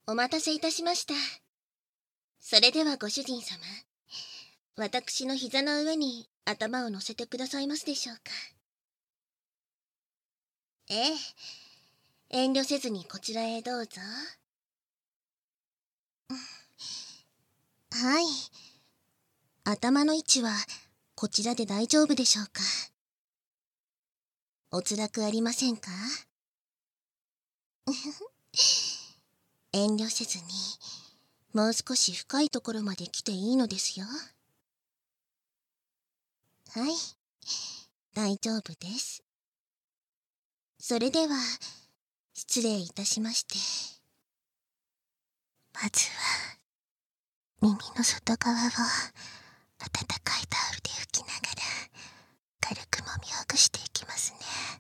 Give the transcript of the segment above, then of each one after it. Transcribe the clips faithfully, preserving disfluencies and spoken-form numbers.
お待たせいたしました。それではご主人様、私の膝の上に頭を乗せてくださいますでしょうか。ええ、遠慮せずにこちらへどうぞ。はい。頭の位置はこちらで大丈夫でしょうか。お辛くありませんか？遠慮せずに、もう少し深いところまで来ていいのですよ。はい、大丈夫です。それでは、失礼いたしまして。まずは、耳の外側を温かいタオルで拭きながら、軽く揉みほぐしていきますね。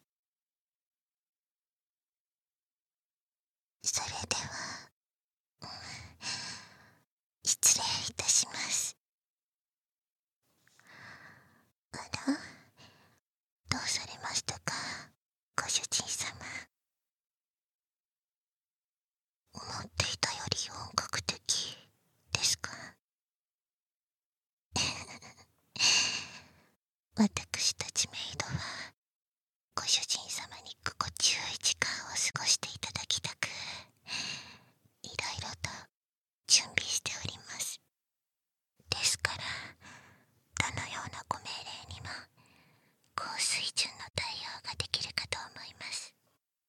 それでは、失礼いたします。あら、どうされましたか、ご主人様。思っていたより本格的ですか？私たちメイドはご主人様に心地よい時間を過ごしていただきたく、いろいろと準備しております。ですから、どのようなご命令にも高水準の対応ができるかと思います。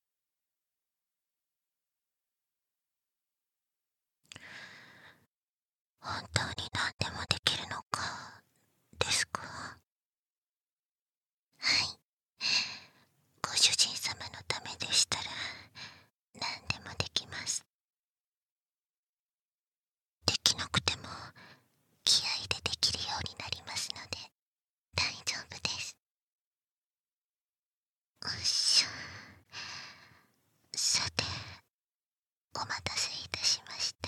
本当に何でもできるのかですか？はい、ご主人様のためでしたら何でもできます。できなくても気合でできるようになりますので大丈夫です。よいしょ。さて、お待たせいたしました。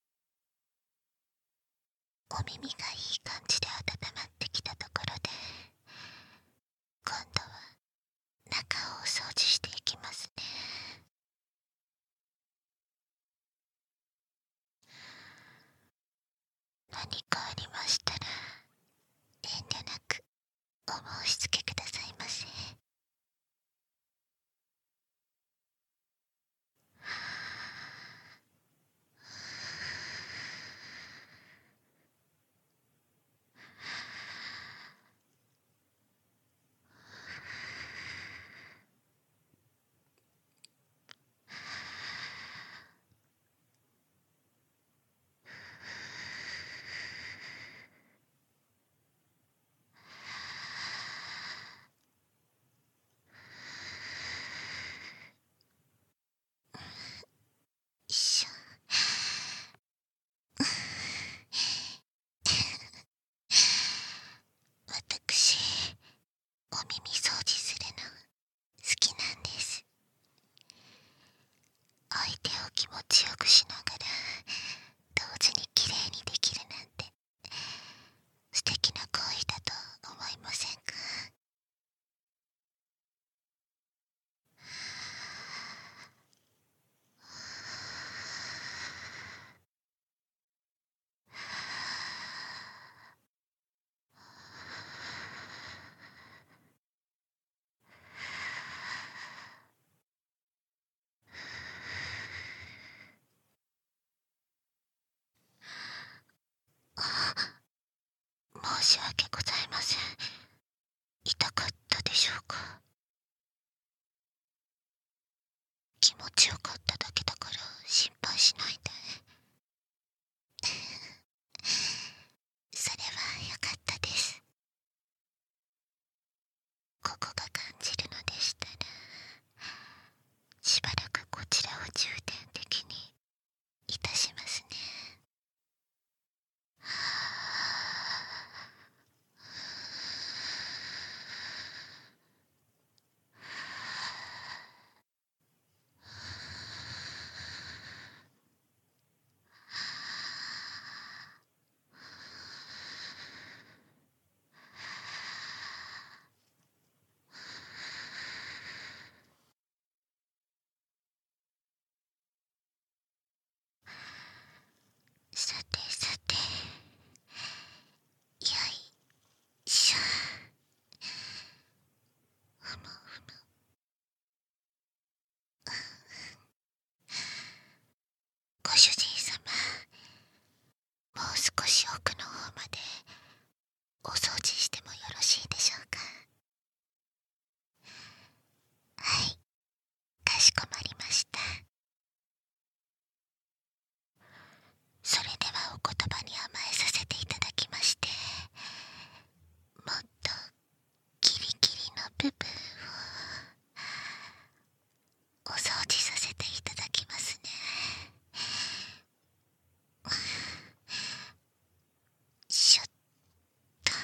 お耳がいい感じで温まってきたところで、今度は中をお掃除していきますね。何かありましたら遠慮なくお申し付けくださいませ。よいしょ。私、お耳掃除するの好きなんです。相手を気持ちよくしながら同時に綺麗にできるなんて素敵な行為だと思いませんか？申し訳ございません。痛かったでしょうか？気持ちよかっただけだから心配しないで。それはよかったです。ここが感じるのでしたら、しばらくこちらを重点的にいたしますね。 言葉に甘えさせていただきまして、もっとキリキリの部分をお掃除させていただきますね。シュッと。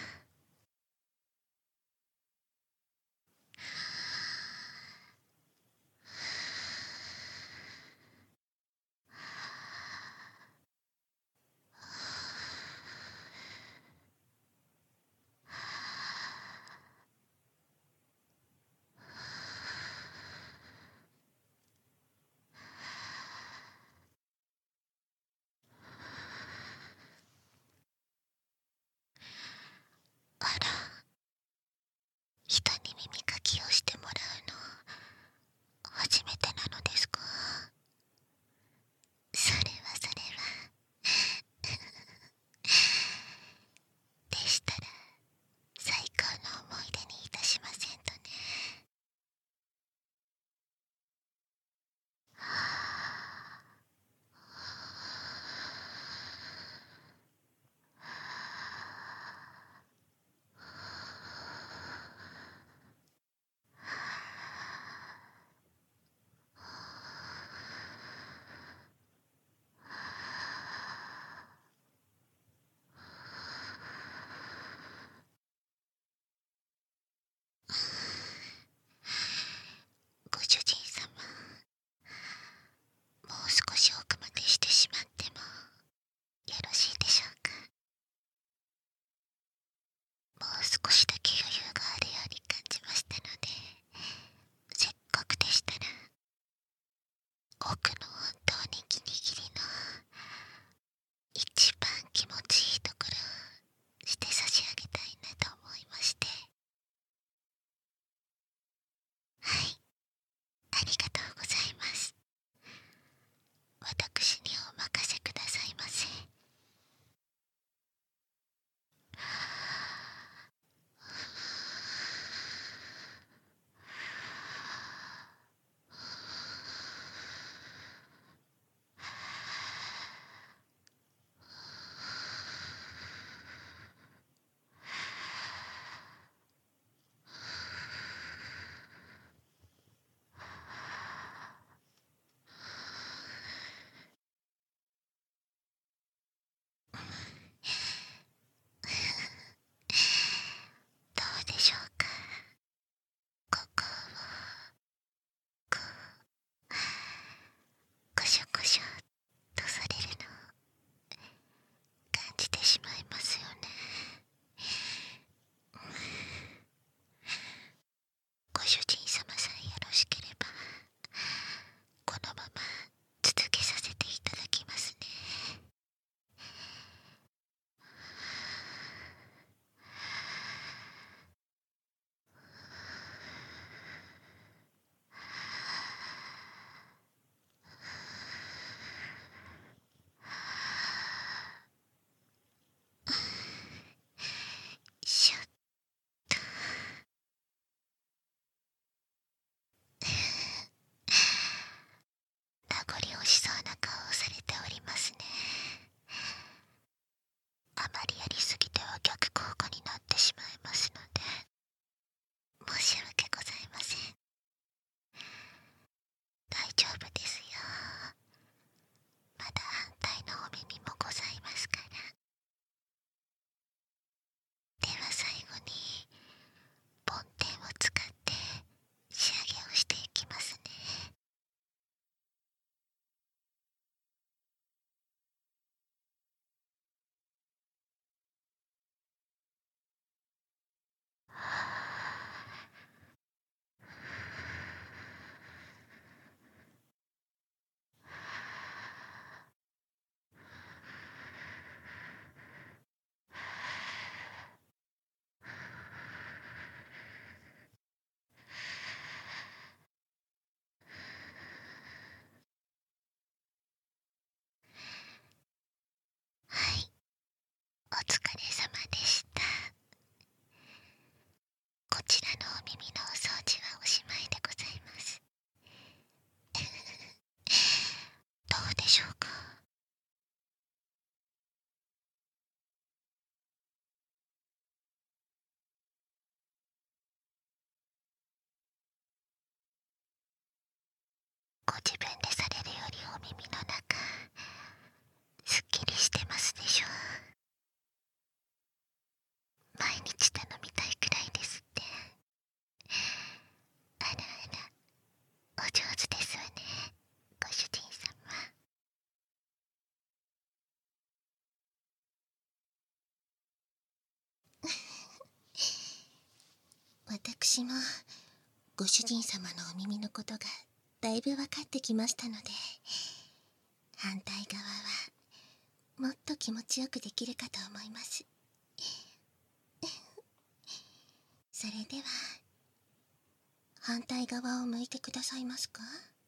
あら、人に耳かきをしてもらうの初めてなのですか？それはそれはでしたら最高の思い出にいたしませんとね。ご主人様、もう少し奥までしてしまってもよろしいでしょうか？もう少しだけ余裕があるように感じましたので、せっかくでしたら奥の本当にギリギリの一番気持ちいいところをして差し上げたいなと思いまして。はい、ありがとうございます。私にお任せくださいませ。どうでしょうか？ここをこうコショコショとされるのを感じてしまいますよね。ご主人様さえよろしければこのまま続けさせていただきますね。シュッと。名残惜しそうな顔をされておりますね。あまりやりすぎては逆効果になってしまいますので申し訳ございません。大丈夫ですよ。まだ反対のお耳もございますから。では最後に梵天を使って仕上げをしていきますね。はい、お疲れ様でした。こちらのお耳のお掃除はおしまいでございます。どうでしょうか？ 自分でされるよりお耳の中すっきりしてますでしょ。毎日頼みたいくらいですって。あらあら、お上手ですわね、ご主人様。私もご主人様のお耳のことがだいぶ分かってきましたので、反対側はもっと気持ちよくできるかと思います。それでは反対側を向いてくださいますか。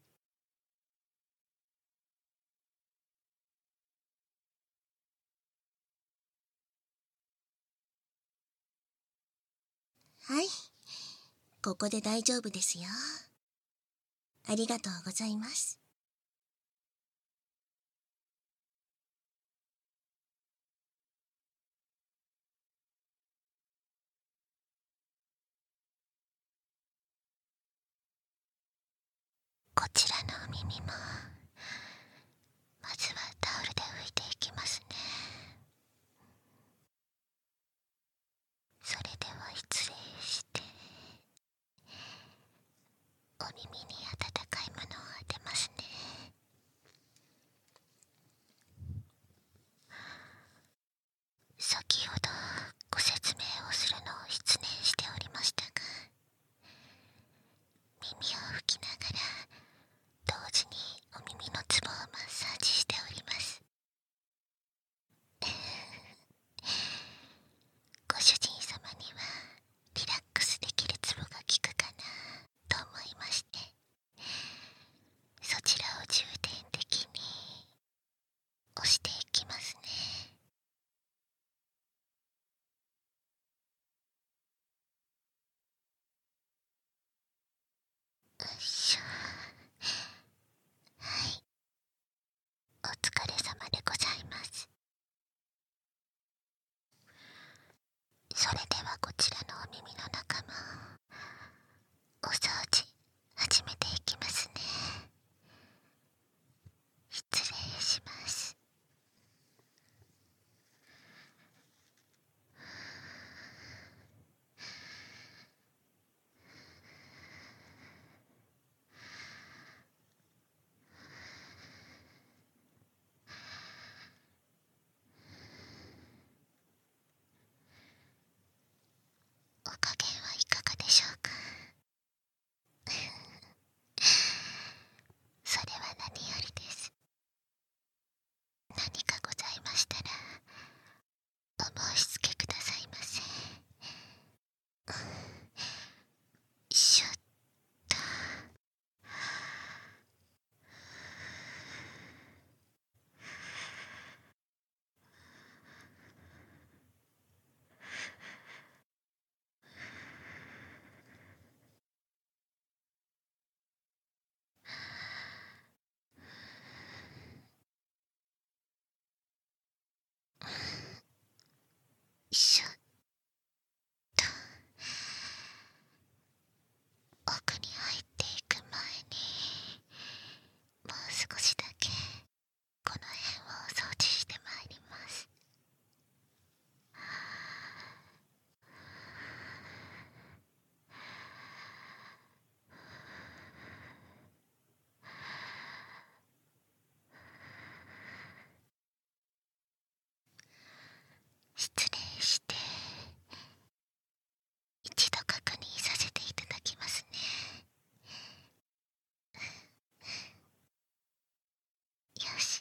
はい、ここで大丈夫ですよ。ありがとうございます。こちらのお耳もまずはタオルで拭いていきますね。それでは失礼して、お耳に温かいものを当てますね。先ほどご説明をするのを失念しておりましたが、耳を拭きながら同時にお耳のツボをマッサージしております。ご主人様にはリラックスできるツボが効くかなと思いまして、そちらを重点的に押していきますね。よいしょ。はい、お疲れ様でございます。それではこちらのお耳の中もお掃除始めていきますね。失礼します。お加減はいかがでしょうか。それは何よりです。何かございましたらお申し付けくださいませ。しょっと。しょっと。奥に入っていく前にもう少しだけこの辺をお掃除してまいります。失礼して、一度確認させていただきますね。よし。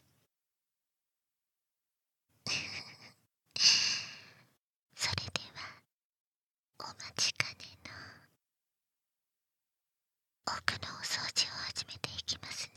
それではお待ちかねの奥のお掃除を始めていきますね。